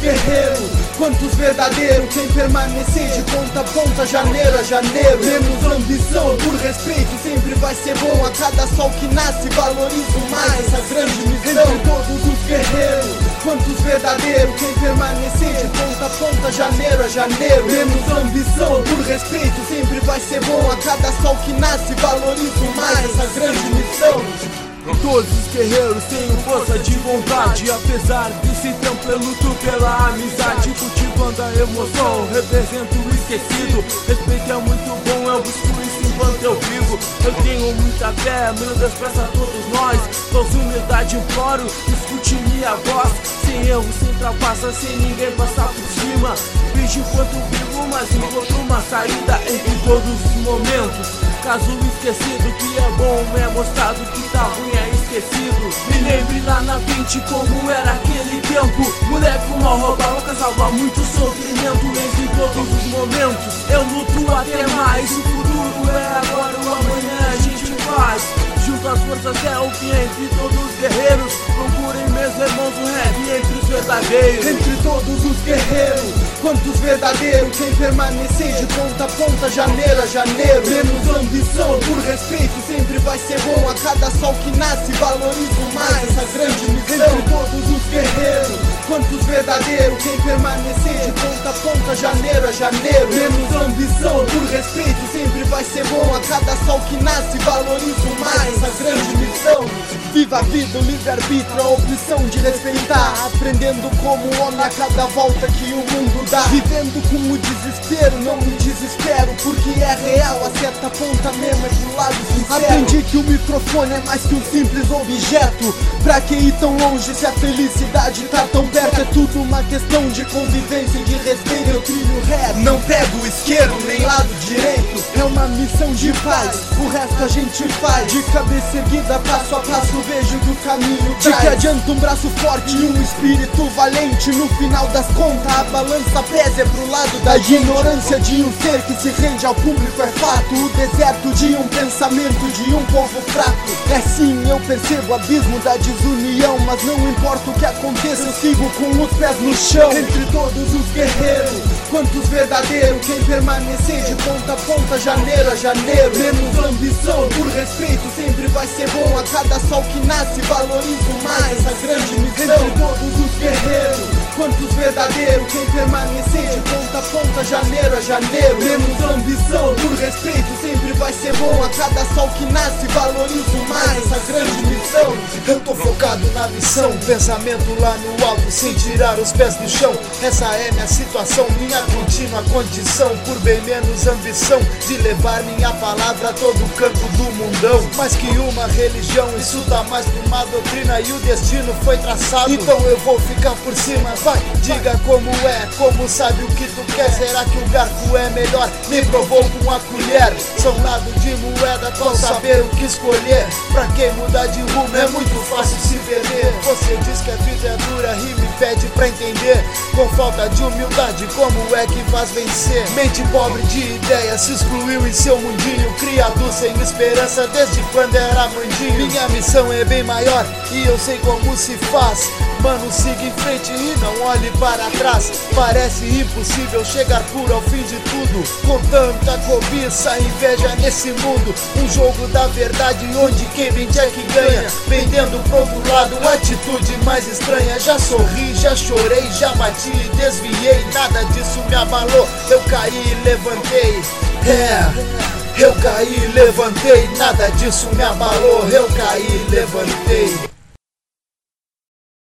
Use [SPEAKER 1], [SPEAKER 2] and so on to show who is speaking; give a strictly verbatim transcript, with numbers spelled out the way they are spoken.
[SPEAKER 1] guerreiros, quantos verdadeiros, quem permanecer de ponta a ponta, janeiro a janeiro. Menos ambição, por respeito, sempre vai ser bom. A cada sol que nasce, valorizo mais essa grande missão. Entre todos os guerreiros, quantos verdadeiros, quem permanecer de ponta a ponta, janeiro a janeiro. Menos ambição, por respeito, sempre vai ser bom. A cada sol que nasce, valorizo mais essa grande missão.
[SPEAKER 2] Todos os guerreiros tenho força de vontade, apesar desse tempo eu luto pela amizade, cultivando a emoção, represento o esquecido. Respeito é muito bom, eu busco isso enquanto eu vivo. Eu tenho muita fé, meu Deus, peça a todos nós, com humildade imploro, escute minha voz. Sem erro, sem trapaça, sem ninguém passar por cima. Vejo enquanto vivo, mas encontro uma saída entre todos os momentos. Caso esquecido, que é bom é mostrado, que tá ruim é esquecido. Me lembre lá na frente como era aquele tempo. Moleque, uma roupa louca salva muito sofrimento. Entre todos os momentos eu luto até mais. O futuro é agora, o amanhã a gente faz. Junto as forças é o que entre todos os guerreiros. Procurem meus irmãos o rap entre os verdadeiros.
[SPEAKER 1] Entre todos os guerreiros, quantos verdadeiros, quem permanecer de ponta a ponta, janeiro a janeiro. Menos ambição, por respeito, sempre vai ser bom. A cada sol que nasce, valorizo mais essa grande missão. Entre todos os guerreiros, quantos verdadeiros, quem permanecer de ponta a ponta, janeiro a janeiro. Menos ambição, por respeito, sempre vai ser bom. A cada sol que nasce, valorizo mais essa grande missão. Viva a vida, o livre-arbítrio, a opção de respeitar. Aprendendo como homem a cada volta que o mundo dá. Vivendo com o desespero, não me desespero, porque é real, a certa ponta mesmo é pro lado sincero. Aprendi que o microfone é mais que um simples objeto. Pra que ir tão longe se a felicidade tá tão perto? É tudo uma questão de convivência e de respeito. Eu trilho reto, não pego esquerdo nem lado direito. É uma missão de paz, o resto a gente faz. De cabeça erguida, passo a passo, vejo que o caminho traz. De que adianta um braço forte e um espírito valente? No final das contas a balança pesa é pro lado da ignorância de um ser que se rende ao público é fato. O deserto de um pensamento de um povo fraco. É sim, eu percebo o abismo da desunião, mas não importa o que aconteça, eu sigo com os pés no chão. Entre todos os guerreiros, quantos verdadeiros, quem permanecer de ponta a ponta, janeiro a janeiro. Menos ambição, por respeito, sempre vai ser bom. A cada sol que nasce, valorizo mais essa grande missão. Entre todos os guerreiros, quantos verdadeiros, quem permanecer de ponta a ponta, janeiro a janeiro. Menos ambição, por respeito, sempre vai ser bom. A cada sol que nasce, valorizo mais essa grande missão.
[SPEAKER 3] Eu tô focado na missão, pensamento lá no alto, sem tirar os pés do chão. Essa é minha situação, minha contínua condição. Por bem menos ambição, de levar minha palavra a todo canto do mundão. Mais que uma religião, isso tá mais pra uma doutrina e o destino foi traçado. Então eu vou ficar por cima, vai, diga como é, como sabe o que tu quer. Será que o garfo é melhor? Me provou com a colher. São lado de moeda, qual saber o que escolher. Pra quem mudar de rumo é muito fácil se perder. Você diz que a vida é dura e me pede pra entender. Com falta de humildade, como é que faz vencer? Mente pobre de ideias, se excluiu em seu mundinho. Criado sem esperança desde quando era mandinho. Minha missão é bem maior e eu sei como se faz. Mano, siga em frente e não olhe para trás. Parece impossível chegar puro ao fim de tudo, com tanta cobiça, inveja nesse mundo. Um jogo da verdade onde quem vende é que ganha. Vendendo pro outro lado, atitude mais estranha. Já sorri, já chorei, já bati e desviei. Nada disso me abalou, eu caí e levantei. É, eu caí e levantei. Nada disso me abalou, eu caí e levantei.